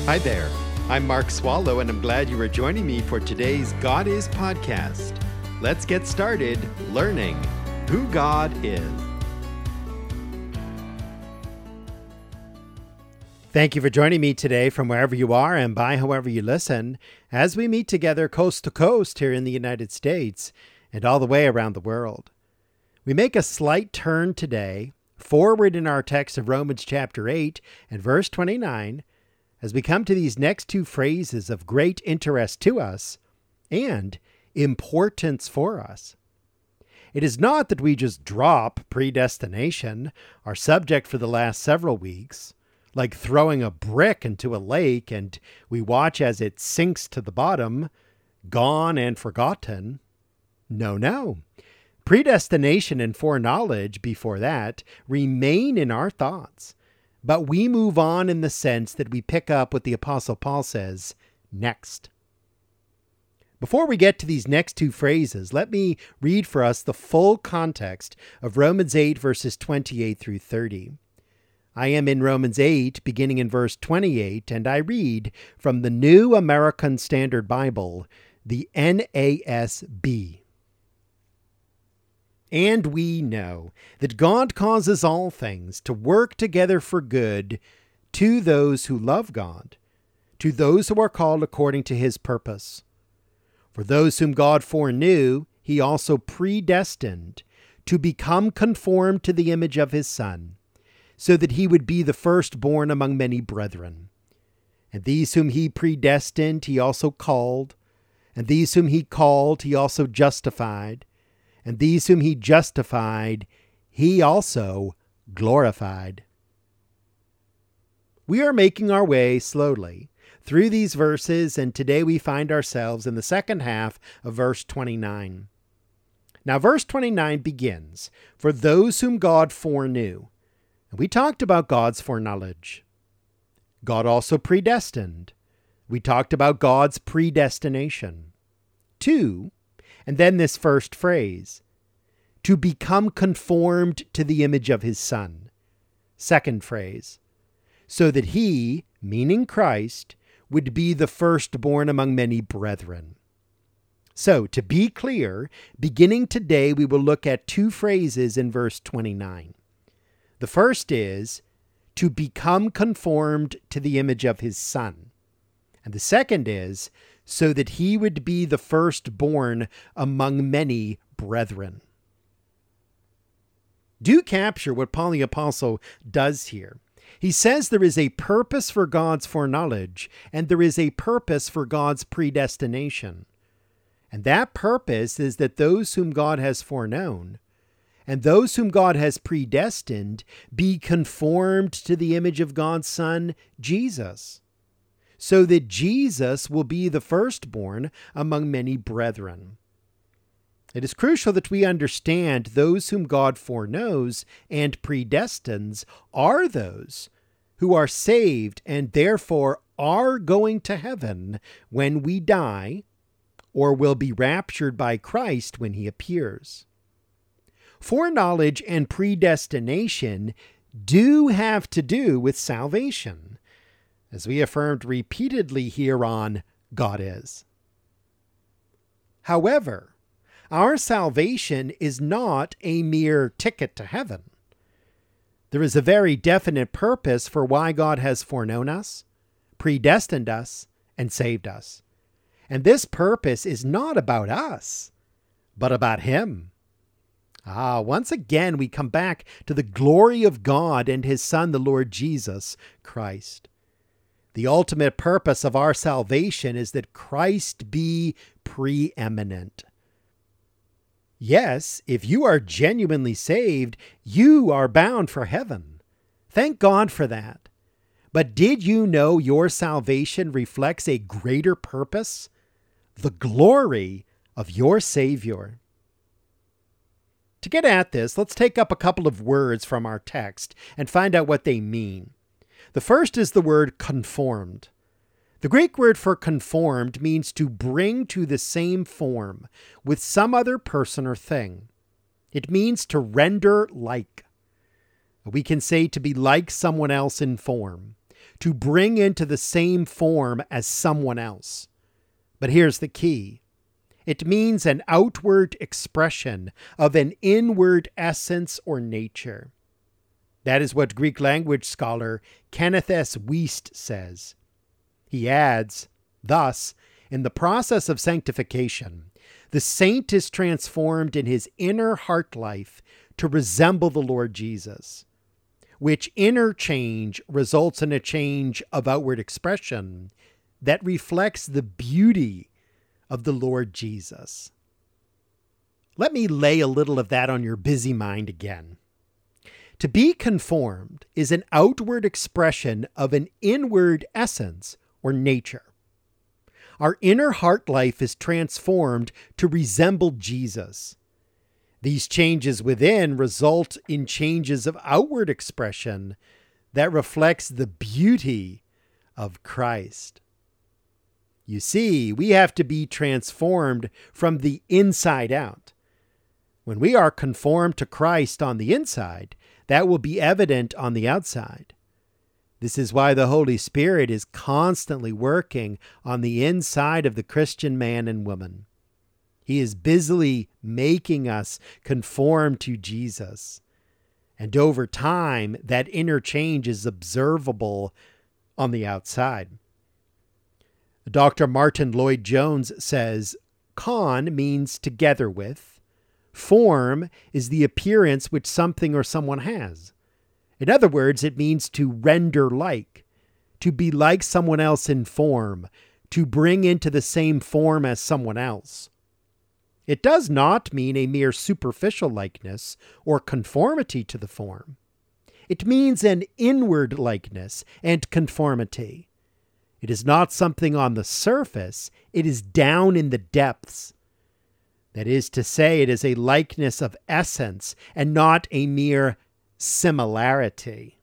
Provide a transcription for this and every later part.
Hi there. I'm Mark Swallow, and I'm glad you are joining me for today's God Is podcast. Let's get started learning who God is. Thank you for joining me today from wherever you are and by however you listen, as we meet together coast to coast here in the United States and all the way around the world. We make a slight turn today forward in our text of Romans chapter 8 and verse 29 as we come to these next two phrases of great interest to us and importance for us. It is not that we just drop predestination, our subject for the last several weeks, like throwing a brick into a lake and we watch as it sinks to the bottom, gone and forgotten. No. Predestination and foreknowledge before that remain in our thoughts, but we move on in the sense that we pick up what the Apostle Paul says next. Before we get to these next two phrases, let me read for us the full context of Romans 8 verses 28 through 30. I am in Romans 8, beginning in verse 28, and I read from the New American Standard Bible, the NASB. And we know that God causes all things to work together for good to those who love God, to those who are called according to his purpose. For those whom God foreknew, he also predestined to become conformed to the image of his Son, so that he would be the firstborn among many brethren. And these whom he predestined, he also called. And these whom he called, he also justified. And these whom he justified, he also glorified. We are making our way slowly through these verses, and today we find ourselves in the second half of verse 29. Now, verse 29 begins, "For those whom God foreknew." We talked about God's foreknowledge. God also predestined. We talked about God's predestination. 2, and then this first phrase, to become conformed to the image of his Son. Second phrase, so that he, meaning Christ, would be the firstborn among many brethren. So, to be clear, beginning today, we will look at two phrases in verse 29. The first is to become conformed to the image of his Son. And the second is so that he would be the firstborn among many brethren. Do capture what Paul the Apostle does here. He says there is a purpose for God's foreknowledge, and there is a purpose for God's predestination. And that purpose is that those whom God has foreknown and those whom God has predestined be conformed to the image of God's Son, Jesus, so that Jesus will be the firstborn among many brethren. It is crucial that we understand those whom God foreknows and predestines are those who are saved and therefore are going to heaven when we die or will be raptured by Christ when he appears. Foreknowledge and predestination do have to do with salvation, as we affirmed repeatedly here on God Is. However, our salvation is not a mere ticket to heaven. There is a very definite purpose for why God has foreknown us, predestined us, and saved us. And this purpose is not about us, but about him. Once again, we come back to the glory of God and his Son, the Lord Jesus Christ. The ultimate purpose of our salvation is that Christ be preeminent. Yes, if you are genuinely saved, you are bound for heaven. Thank God for that. But did you know your salvation reflects a greater purpose? The glory of your Savior. To get at this, let's take up a couple of words from our text and find out what they mean. The first is the word conformed. The Greek word for conformed means to bring to the same form with some other person or thing. It means to render like. We can say to be like someone else in form, to bring into the same form as someone else. But here's the key. It means an outward expression of an inward essence or nature. That is what Greek language scholar Kenneth S. Wuest says. He adds, thus, in the process of sanctification, the saint is transformed in his inner heart life to resemble the Lord Jesus, which inner change results in a change of outward expression that reflects the beauty of the Lord Jesus. Let me lay a little of that on your busy mind again. To be conformed is an outward expression of an inward essence or nature. Our inner heart life is transformed to resemble Jesus. These changes within result in changes of outward expression that reflects the beauty of Christ. You see, we have to be transformed from the inside out. When we are conformed to Christ on the inside, that will be evident on the outside. This is why the Holy Spirit is constantly working on the inside of the Christian man and woman. He is busily making us conform to Jesus. And over time, that inner change is observable on the outside. Dr. Martin Lloyd-Jones says, "Con means together with. Form is the appearance which something or someone has. In other words, it means to render like, to be like someone else in form, to bring into the same form as someone else. It does not mean a mere superficial likeness or conformity to the form. It means an inward likeness and conformity. It is not something on the surface, it is down in the depths. That is to say, it is a likeness of essence and not a mere similarity."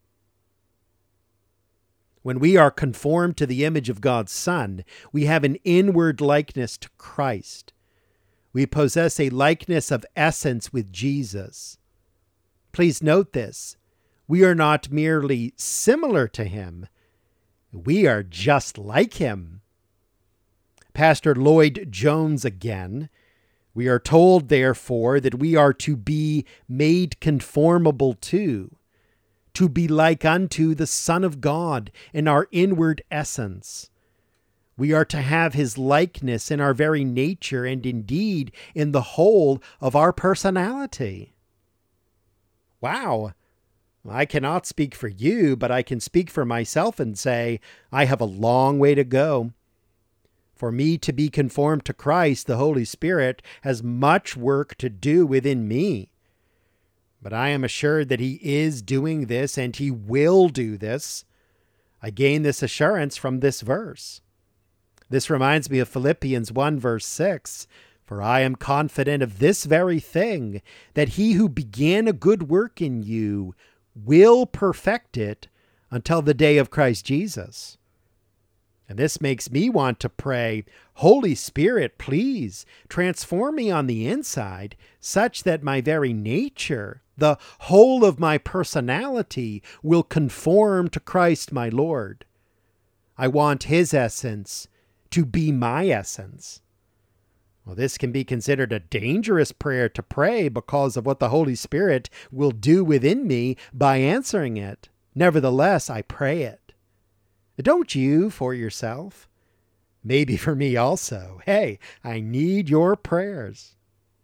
When we are conformed to the image of God's Son, we have an inward likeness to Christ. We possess a likeness of essence with Jesus. Please note this. We are not merely similar to him. We are just like him. Pastor Lloyd-Jones again. We are told, therefore, that we are to be made conformable to be like unto the Son of God in our inward essence. We are to have his likeness in our very nature and indeed in the whole of our personality. Wow! I cannot speak for you, but I can speak for myself and say I have a long way to go. For me to be conformed to Christ, the Holy Spirit has much work to do within me. But I am assured that he is doing this and he will do this. I gain this assurance from this verse. This reminds me of Philippians 1 verse 6. "For I am confident of this very thing, that he who began a good work in you will perfect it until the day of Christ Jesus." And this makes me want to pray, "Holy Spirit, please transform me on the inside such that my very nature, the whole of my personality, will conform to Christ my Lord. I want his essence to be my essence." Well, this can be considered a dangerous prayer to pray because of what the Holy Spirit will do within me by answering it. Nevertheless, I pray it. Don't you for yourself? Maybe for me also. Hey, I need your prayers.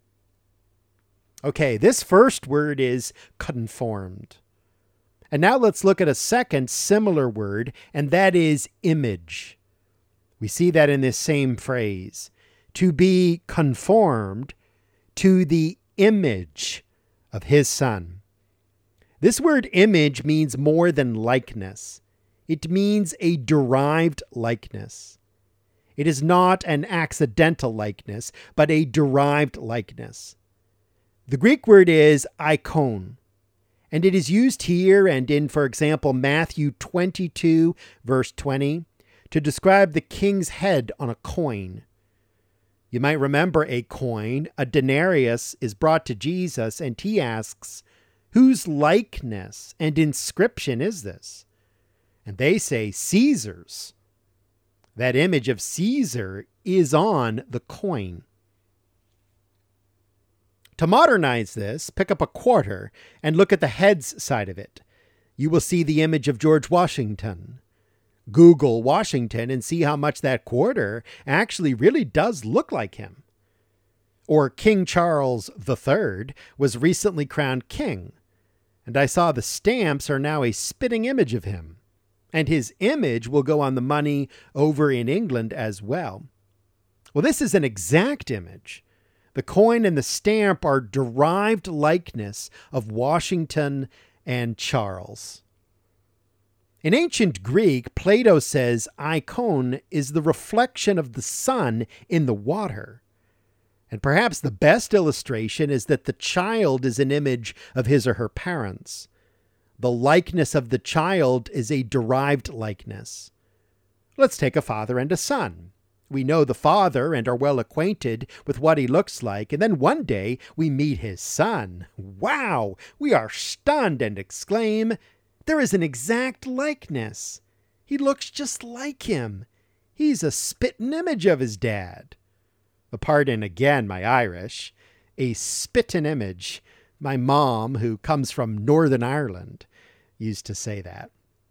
Okay, this first word is conformed. And now let's look at a second similar word, and that is image. We see that in this same phrase. To be conformed to the image of his Son. This word image means more than likeness. It means a derived likeness. It is not an accidental likeness, but a derived likeness. The Greek word is icon, and it is used here and in, for example, Matthew 22, verse 20, to describe the king's head on a coin. You might remember a coin, a denarius, is brought to Jesus, and he asks, "Whose likeness and inscription is this?" And they say Caesar's. That image of Caesar is on the coin. To modernize this, pick up a quarter and look at the heads side of it. You will see the image of George Washington. Google Washington and see how much that quarter actually really does look like him. Or King Charles III was recently crowned king, and I saw the stamps are now a spitting image of him, and his image will go on the money over in England as well. Well, this is an exact image. The coin and the stamp are derived likeness of Washington and Charles. In ancient Greek, Plato says icon is the reflection of the sun in the water. And perhaps the best illustration is that the child is an image of his or her parents. The likeness of the child is a derived likeness. Let's take a father and a son. We know the father and are well acquainted with what he looks like, and then one day we meet his son. Wow! We are stunned and exclaim, "There is an exact likeness. He looks just like him. He's a spittin' image of his dad." Pardon again my Irish. A spittin' image. My mom, who comes from Northern Ireland, used to say that.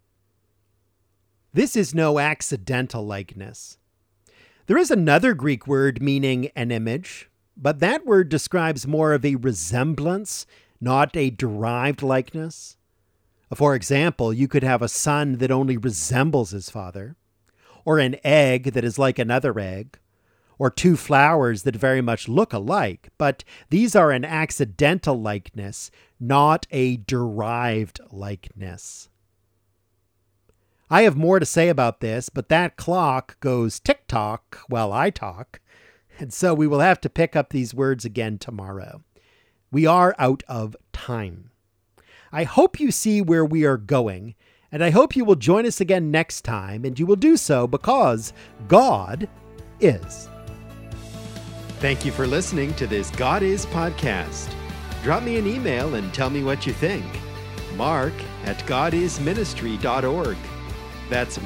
This is no accidental likeness. There is another Greek word meaning an image, but that word describes more of a resemblance, not a derived likeness. For example, you could have a son that only resembles his father, or an egg that is like another egg, or two flowers that very much look alike, but these are an accidental likeness, not a derived likeness. I have more to say about this, but that clock goes tick-tock while I talk, and so we will have to pick up these words again tomorrow. We are out of time. I hope you see where we are going, and I hope you will join us again next time, and you will do so because God is. Thank you for listening to this God Is podcast. Drop me an email and tell me what you think. mark@godisministry.org. That's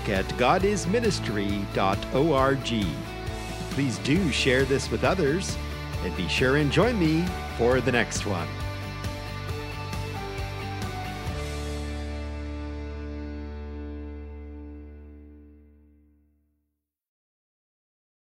mark@godisministry.org. Please do share this with others, and be sure and join me for the next one.